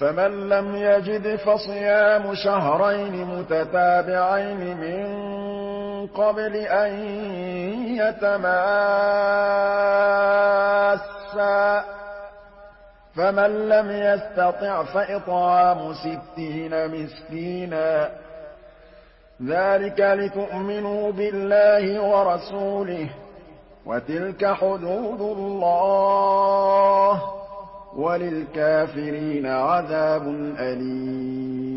فَمَن لَّمْ يَجِدْ فَصِيَامُ شَهْرَيْنِ مُتَتَابِعَيْنِ مِن قَبْلِ أَن يَتَمَاسَّا ۖ فَمَن لَّمْ يَسْتَطِعْ فَإِطْعَامُ 60 مِسْكِينًا ۚ ذَٰلِكَ لِتُؤْمِنُوا بِاللَّهِ وَرَسُولِهِ ۚ وَتِلْكَ حُدُودُ اللَّهِ ۗ وَلِلْكَافِرِينَ عَذَابٌ أَلِيمٌ